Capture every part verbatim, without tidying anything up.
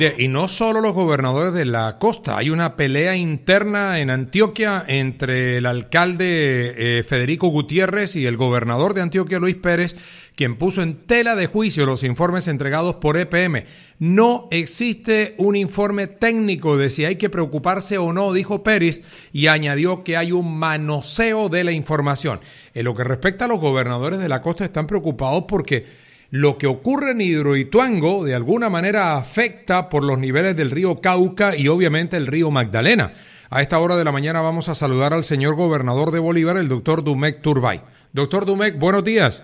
Y no solo los gobernadores de la costa, hay una pelea interna en Antioquia entre el alcalde eh, Federico Gutiérrez y el gobernador de Antioquia, Luis Pérez, quien puso en tela de juicio los informes entregados por E P M. No existe un informe técnico de si hay que preocuparse o no, dijo Pérez, y añadió que hay un manoseo de la información. En lo que respecta a los gobernadores de la costa, están preocupados porque lo que ocurre en Hidroituango de alguna manera afecta por los niveles del río Cauca y obviamente el río Magdalena. A esta hora de la mañana vamos a saludar al señor gobernador de Bolívar, el doctor Dumec Turbay. Doctor Dumec, buenos días.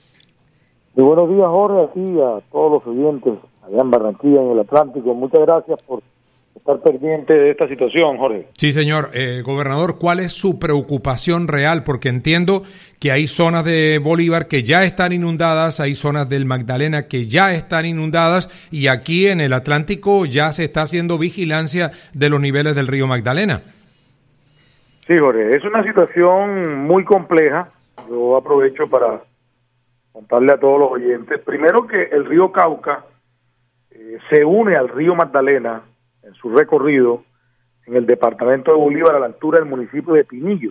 Muy buenos días, Jorge, aquí a todos los oyentes allá en Barranquilla, en el Atlántico. Muchas gracias por estar pendiente de esta situación, Jorge. Sí, señor. Eh, gobernador, ¿cuál es su preocupación real? Porque entiendo que hay zonas de Bolívar que ya están inundadas, hay zonas del Magdalena que ya están inundadas y aquí en el Atlántico ya se está haciendo vigilancia de los niveles del río Magdalena. Sí, Jorge, es una situación muy compleja. Yo aprovecho para contarle a todos los oyentes. Primero que el río Cauca eh, se une al río Magdalena en su recorrido en el departamento de Bolívar a la altura del municipio de Pinillos.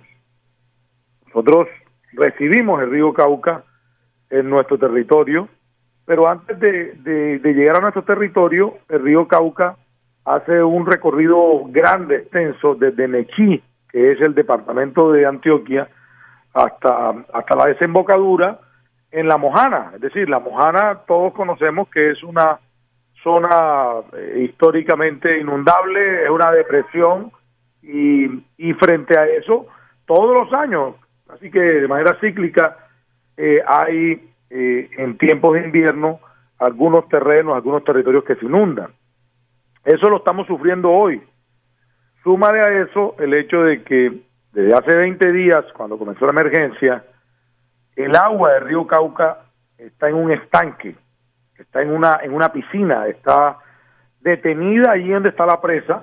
Nosotros recibimos el río Cauca en nuestro territorio, pero antes de, de, de llegar a nuestro territorio, el río Cauca hace un recorrido grande, extenso, desde Nechí, que es el departamento de Antioquia, hasta, hasta la desembocadura en La Mojana. Es decir, La Mojana todos conocemos que es una zona eh, históricamente inundable, es una depresión, y, y frente a eso, todos los años, así que de manera cíclica, eh, hay eh, en tiempos de invierno algunos terrenos, algunos territorios que se inundan. Eso lo estamos sufriendo hoy. Súmale a eso el hecho de que desde hace veinte días, cuando comenzó la emergencia, el agua del río Cauca está en un estanque, está en una en una piscina, está detenida allí donde está la presa,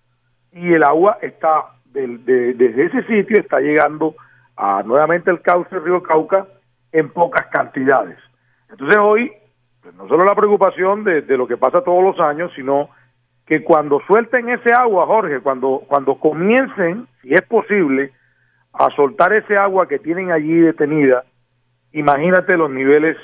y el agua está de, de, desde ese sitio está llegando a nuevamente el cauce del río Cauca en pocas cantidades. Entonces hoy, pues no solo la preocupación de, de lo que pasa todos los años, sino que cuando suelten ese agua, Jorge, cuando, cuando comiencen, si es posible, a soltar ese agua que tienen allí detenida, imagínate los niveles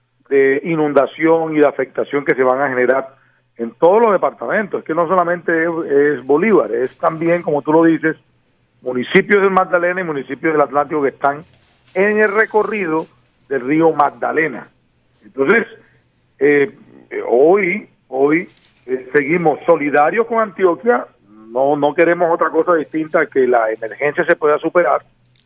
de inundación y de afectación que se van a generar en todos los departamentos. Es que no solamente es, es Bolívar, es también, como tú lo dices, municipios del Magdalena y municipios del Atlántico que están en el recorrido del río Magdalena. Entonces, eh, eh, hoy, hoy eh, seguimos solidarios con Antioquia. No, no queremos otra cosa distinta a que la emergencia se pueda superar,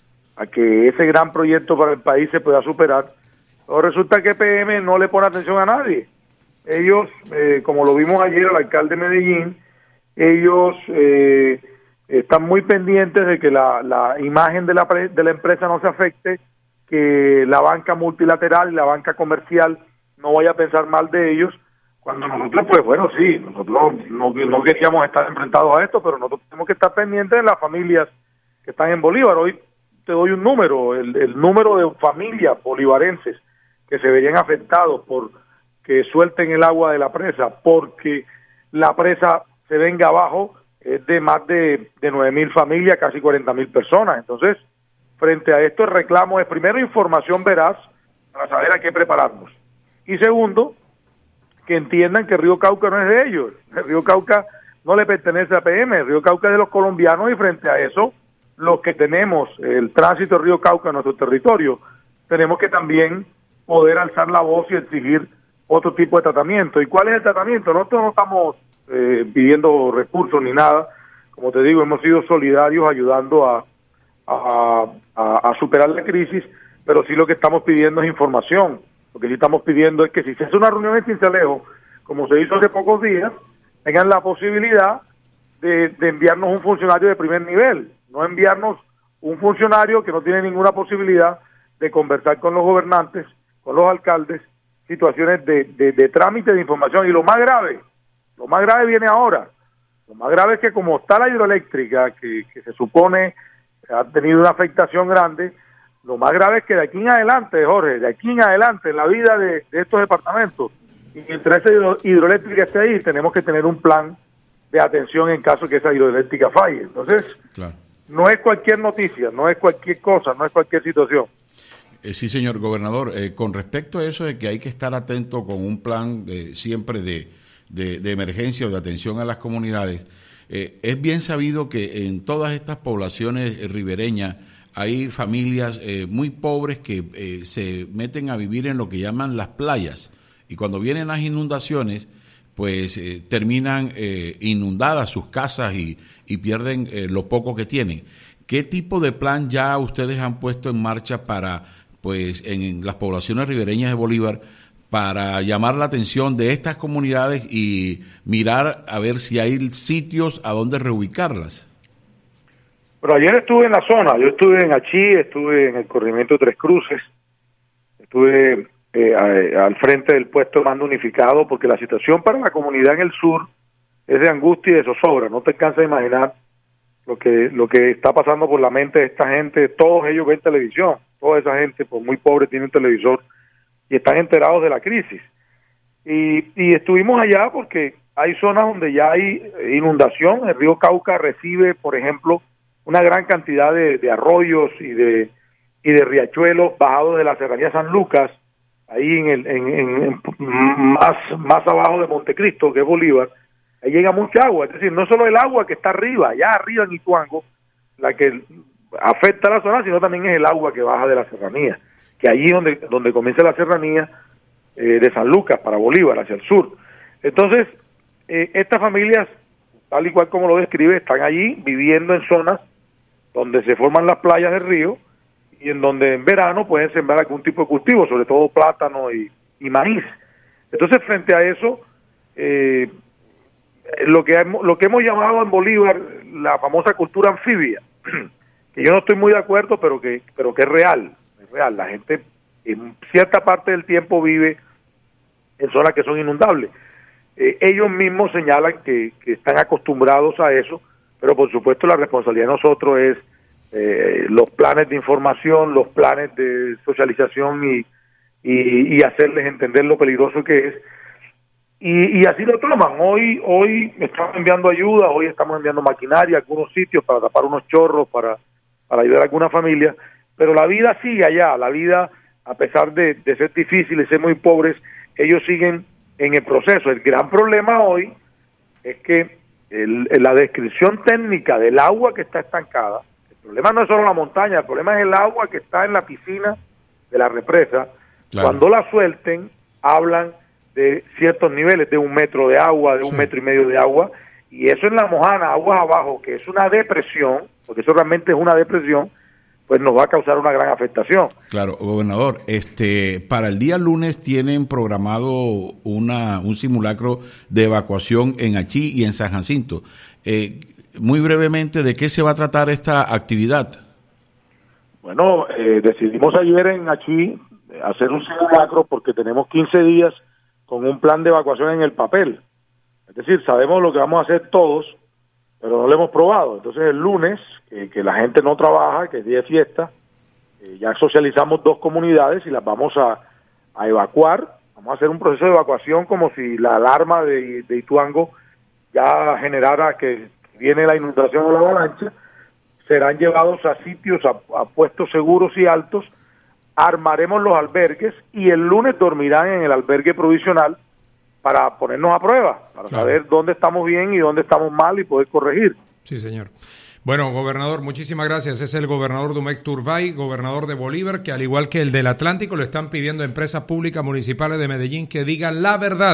a que ese gran proyecto para el país se pueda superar. Pero resulta que P M no le pone atención a nadie. Ellos, eh, como lo vimos ayer al alcalde de Medellín, ellos eh, están muy pendientes de que la, la imagen de la, de la empresa no se afecte, que la banca multilateral y la banca comercial no vaya a pensar mal de ellos, cuando nosotros, pues bueno, sí, nosotros no, no queríamos estar enfrentados a esto, pero nosotros tenemos que estar pendientes de las familias que están en Bolívar. Hoy te doy un número, el, el número de familias bolivarenses que se verían afectados por que suelten el agua de la presa, porque la presa se venga abajo, es de más de, de nueve mil familias, casi cuarenta mil personas. Entonces, frente a esto, el reclamo es, primero, información veraz para saber a qué prepararnos. Y segundo, que entiendan que el río Cauca no es de ellos. El río Cauca no le pertenece a P M, el río Cauca es de los colombianos, y frente a eso, los que tenemos el tránsito del río Cauca en nuestro territorio, tenemos que también poder alzar la voz y exigir otro tipo de tratamiento. ¿Y cuál es el tratamiento? Nosotros no estamos eh, pidiendo recursos ni nada. Como te digo, hemos sido solidarios ayudando a, a, a, a superar la crisis, pero sí lo que estamos pidiendo es información. Lo que sí estamos pidiendo es que si se hace una reunión en Sincelejo, como se hizo hace pocos días, tengan la posibilidad de, de enviarnos un funcionario de primer nivel, no enviarnos un funcionario que no tiene ninguna posibilidad de conversar con los gobernantes, con los alcaldes, situaciones de, de, de trámite de información. Y lo más grave, lo más grave viene ahora. Lo más grave es que como está la hidroeléctrica, que, que se supone ha tenido una afectación grande, lo más grave es que de aquí en adelante, Jorge, de aquí en adelante, en la vida de, de estos departamentos, Y mientras esa hidro, hidroeléctrica esté ahí, tenemos que tener un plan de atención en caso que esa hidroeléctrica falle. Entonces, claro, no es cualquier noticia, no es cualquier cosa, no es cualquier situación. Eh, sí, señor gobernador, eh, con respecto a eso de que hay que estar atento con un plan de, siempre de, de, de emergencia o de atención a las comunidades, eh, es bien sabido que en todas estas poblaciones eh, ribereñas hay familias eh, muy pobres que eh, se meten a vivir en lo que llaman las playas, y cuando vienen las inundaciones, pues eh, terminan eh, inundadas sus casas y, y pierden eh, lo poco que tienen. ¿Qué tipo de plan ya ustedes han puesto en marcha para, pues, en, en las poblaciones ribereñas de Bolívar, para llamar la atención de estas comunidades y mirar a ver si hay sitios a donde reubicarlas? Pero ayer estuve en la zona, yo estuve en Achí, estuve en el corregimiento Tres Cruces, estuve eh, a, al frente del puesto de mando unificado, porque la situación para la comunidad en el sur es de angustia y de zozobra. No te alcanzas a imaginar lo que lo que está pasando por la mente de esta gente. Todos ellos ven televisión, toda esa gente, por muy pobre, tiene un televisor y están enterados de la crisis. Y, y estuvimos allá porque hay zonas donde ya hay inundación. El río Cauca recibe, por ejemplo, una gran cantidad de, de arroyos y de y de riachuelos bajados de la serranía San Lucas, ahí en el en, en, en más más abajo de Montecristo, que es Bolívar. Ahí llega mucha agua, es decir, no solo el agua que está arriba, allá arriba en Ituango, la que afecta a la zona, sino también es el agua que baja de la serranía, que allí donde donde comienza la serranía eh, de San Lucas para Bolívar, hacia el sur. Entonces, eh, estas familias, tal y cual como lo describe, están allí viviendo en zonas donde se forman las playas del río y en donde en verano pueden sembrar algún tipo de cultivo, sobre todo plátano y, y maíz. Entonces, frente a eso, eh, lo que hemos, lo que hemos llamado en Bolívar la famosa cultura anfibia, que yo no estoy muy de acuerdo, pero que pero que es real, es real. La gente en cierta parte del tiempo vive en zonas que son inundables. Eh, ellos mismos señalan que, que están acostumbrados a eso, pero por supuesto la responsabilidad de nosotros es eh, los planes de información, los planes de socialización y, y, y hacerles entender lo peligroso que es. Y, y así lo toman. Hoy hoy estamos enviando ayuda, hoy estamos enviando maquinaria a algunos sitios para tapar unos chorros, para, para ayudar a alguna familia, pero la vida sigue allá, la vida, a pesar de, de ser difícil y ser muy pobres, ellos siguen en el proceso. El gran problema hoy es que el, la descripción técnica del agua que está estancada, el problema no es solo la montaña, el problema es el agua que está en la piscina de la represa. Claro. Cuando la suelten, hablan de ciertos niveles, de un metro de agua, de un sí. metro y medio de agua, y eso en la Mojana, aguas abajo, que es una depresión, porque eso realmente es una depresión, pues nos va a causar una gran afectación. Claro, gobernador, este, para el día lunes tienen programado una un simulacro de evacuación en Achí y en San Jacinto. Eh, muy brevemente, ¿de qué se va a tratar esta actividad? Bueno, eh, decidimos ayer en Achí hacer un simulacro porque tenemos quince días con un plan de evacuación en el papel. Es decir, sabemos lo que vamos a hacer todos, pero no lo hemos probado. Entonces el lunes, que, que la gente no trabaja, que es día de fiesta, eh, ya socializamos dos comunidades y las vamos a, a evacuar. Vamos a hacer un proceso de evacuación como si la alarma de, de Ituango ya generara que viene la inundación o la avalancha. Serán llevados a sitios, a, a puestos seguros y altos. Armaremos los albergues y el lunes dormirán en el albergue provisional para ponernos a prueba, para claro. saber dónde estamos bien y dónde estamos mal y poder corregir. Sí, señor. Bueno, gobernador, muchísimas gracias. Es el gobernador Domecq Turbay, gobernador de Bolívar, que al igual que el del Atlántico le están pidiendo a empresas públicas municipales de Medellín que digan la verdad.